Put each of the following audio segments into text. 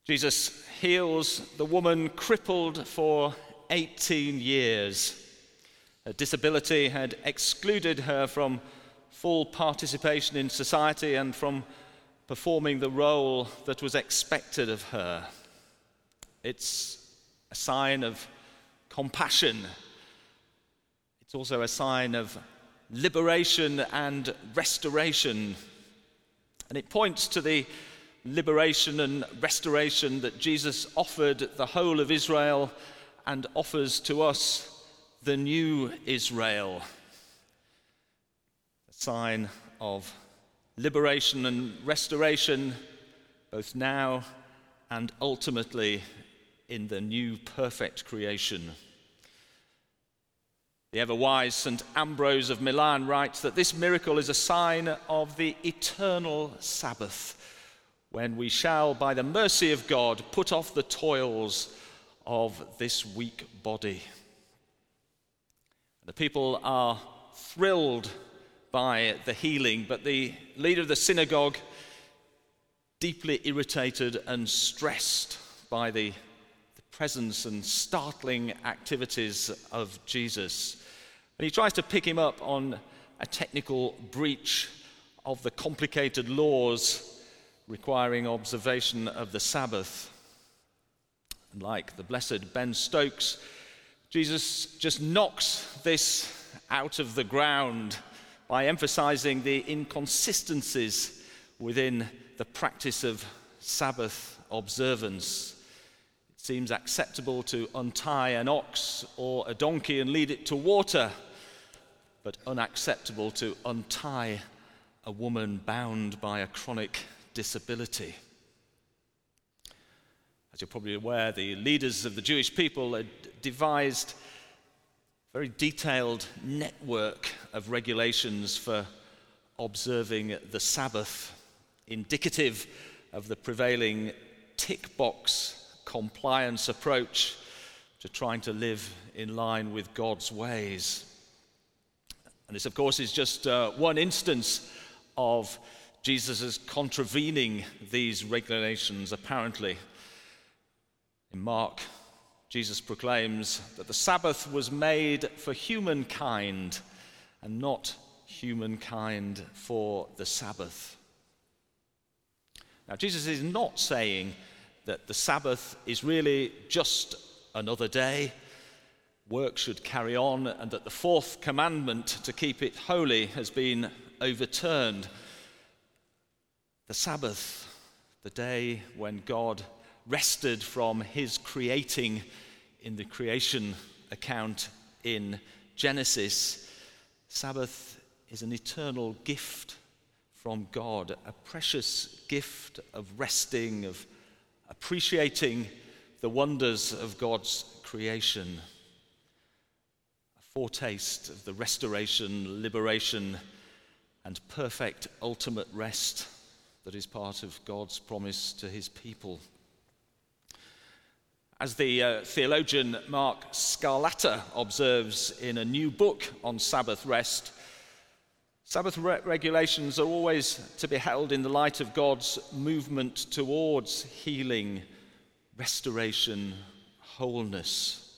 Jesus heals the woman crippled for 18 years. Her disability had excluded her from full participation in society and from performing the role that was expected of her. It's a sign of compassion. It's also a sign of liberation and restoration. And it points to the liberation and restoration that Jesus offered the whole of Israel and offers to us, the new Israel. A sign of liberation and restoration, both now and ultimately in the new perfect creation. The ever-wise St. Ambrose of Milan writes that this miracle is a sign of the eternal Sabbath, when we shall, by the mercy of God, put off the toils of this weak body. The people are thrilled by the healing, but the leader of the synagogue, deeply irritated and stressed by the presence and startling activities of Jesus. And he tries to pick him up on a technical breach of the complicated laws requiring observation of the Sabbath. And like the blessed Ben Stokes, Jesus just knocks this out of the ground by emphasizing the inconsistencies within the practice of Sabbath observance. It seems acceptable to untie an ox or a donkey and lead it to water, but unacceptable to untie a woman bound by a chronic disability. As you're probably aware, the leaders of the Jewish people had devised a very detailed network of regulations for observing the Sabbath, indicative of the prevailing tick box compliance approach to trying to live in line with God's ways. And this, of course, is just one instance of Jesus' contravening these regulations, apparently. In Mark, Jesus proclaims that the Sabbath was made for humankind and not humankind for the Sabbath. Now, Jesus is not saying that the Sabbath is really just another day. Work should carry on, and that the fourth commandment to keep it holy has been overturned. The Sabbath, the day when God rested from his creating in the creation account in Genesis, Sabbath is an eternal gift from God, a precious gift of resting, of appreciating the wonders of God's creation. A foretaste of the restoration, liberation, and perfect ultimate rest that is part of God's promise to his people. As the theologian Mark Scarlatta observes in a new book on Sabbath rest, Sabbath regulations are always to be held in the light of God's movement towards healing, restoration, wholeness.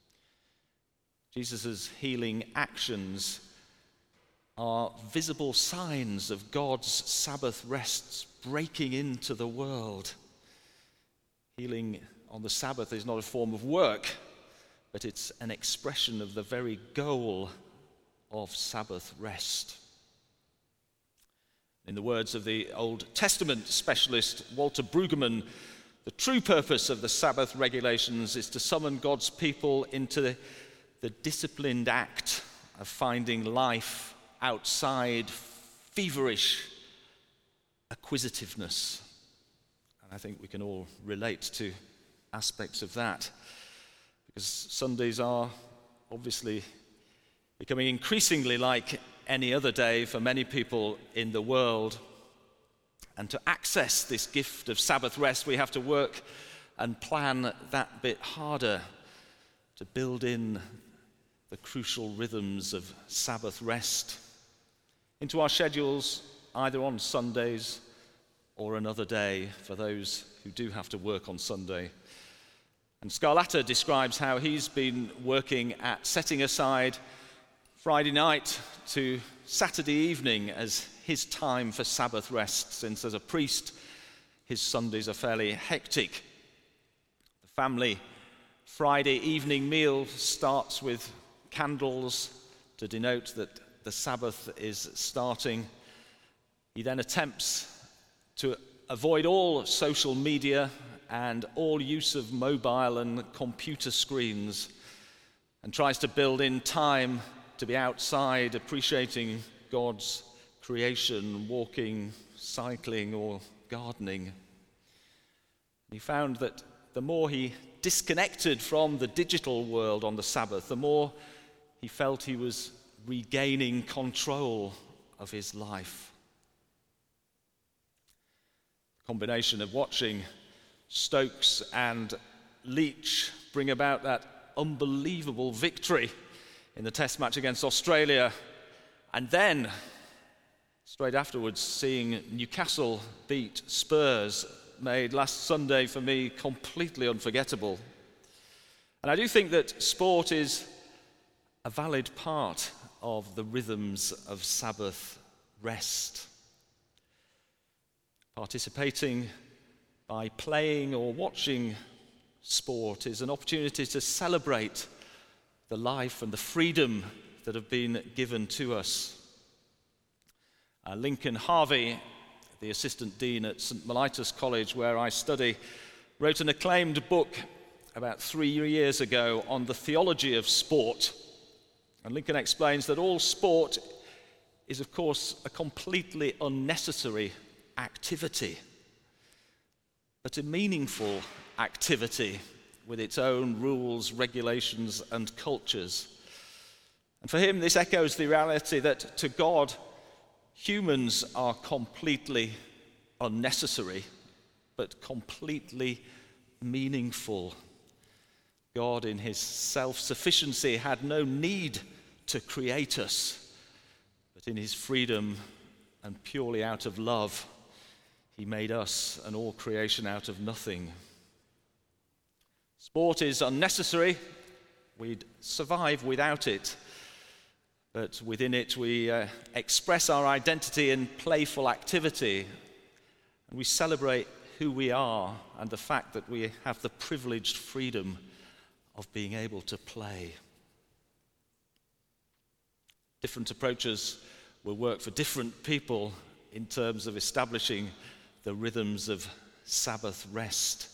Jesus' healing actions are visible signs of God's Sabbath rests breaking into the world. Healing on the Sabbath is not a form of work, but it's an expression of the very goal of Sabbath rest. In the words of the Old Testament specialist Walter Brueggemann, the true purpose of the Sabbath regulations is to summon God's people into the disciplined act of finding life outside feverish acquisitiveness. And I think we can all relate to aspects of that, because Sundays are obviously becoming increasingly like any other day for many people in the world. And to access this gift of Sabbath rest, we have to work and plan that bit harder to build in the crucial rhythms of Sabbath rest into our schedules, either on Sundays or another day for those who do have to work on Sunday. And Scarlata describes how he's been working at setting aside Friday night to Saturday evening as his time for Sabbath rest, since as a priest, his Sundays are fairly hectic. The family Friday evening meal starts with candles to denote that the Sabbath is starting. He then attempts to avoid all social media and all use of mobile and computer screens, and tries to build in time to be outside, appreciating God's creation, walking, cycling, or gardening. He found that the more he disconnected from the digital world on the Sabbath, the more he felt he was regaining control of his life. The combination of watching Stokes and Leach bring about that unbelievable victory in the Test match against Australia, and then straight afterwards seeing Newcastle beat Spurs made last Sunday for me completely unforgettable. And I do think that sport is a valid part of the rhythms of Sabbath rest. Participating by playing or watching sport is an opportunity to celebrate the life and the freedom that have been given to us. Lincoln Harvey, the assistant dean at St Mellitus College, where I study, wrote an acclaimed book about 3 years ago on the theology of sport. And Lincoln explains that all sport is, of course, a completely unnecessary activity, but a meaningful activity with its own rules, regulations, and cultures. And for him, this echoes the reality that to God, humans are completely unnecessary, but completely meaningful. God, in his self-sufficiency, had no need to create us, but in his freedom and purely out of love, he made us and all creation out of nothing. Sport is unnecessary. We'd survive without it. But within it, we express our identity in playful activity. And we celebrate who we are and the fact that we have the privileged freedom of being able to play. Different approaches will work for different people in terms of establishing the rhythms of Sabbath rest.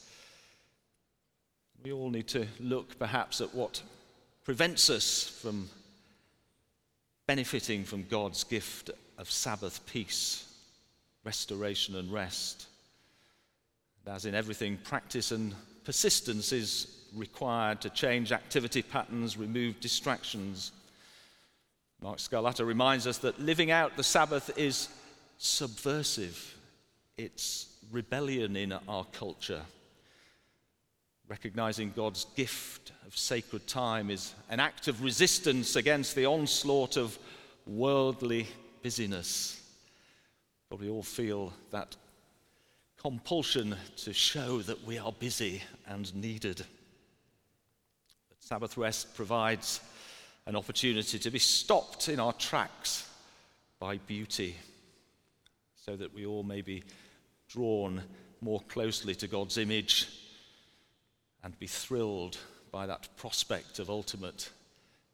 We all need to look perhaps at what prevents us from benefiting from God's gift of Sabbath peace, restoration and rest. And as in everything, practice and persistence is required to change activity patterns, remove distractions. Mark Scarlata reminds us that living out the Sabbath is subversive. It's rebellion in our culture. Recognizing God's gift of sacred time is an act of resistance against the onslaught of worldly busyness. Probably all feel that compulsion to show that we are busy and needed. But Sabbath rest provides an opportunity to be stopped in our tracks by beauty, so that we all may be drawn more closely to God's image and be thrilled by that prospect of ultimate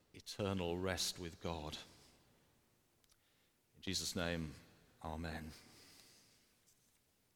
eternal rest with God. In Jesus' name, amen.